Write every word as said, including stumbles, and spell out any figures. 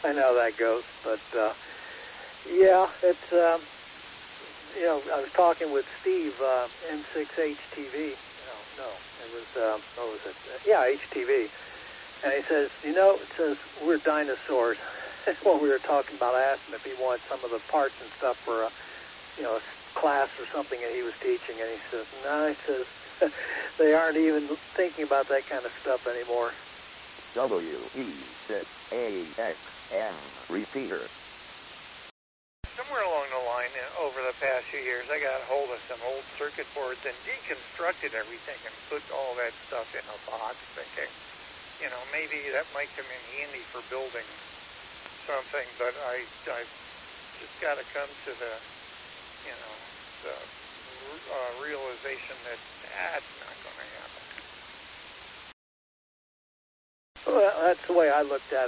I know how that goes, but uh, yeah, it's um, you know, I was talking with Steve, uh, N six H T V. No, no, it was um, what was it? Yeah, H T V. And he says, you know, it says we're dinosaurs. When we were talking about, I asked him if he wanted some of the parts and stuff for a, you know, a class or something that he was teaching, and he says, no, he says they aren't even thinking about that kind of stuff anymore. W E six A X M repeater. Somewhere along the line, uh, over the past few years, I got a hold of some old circuit boards and deconstructed everything and put all that stuff in a box, thinking, you know, maybe that might come in handy for building something, but I, I just got to come to the, you know, the uh, realization that that's not going to happen. Well, that's the way I looked at it.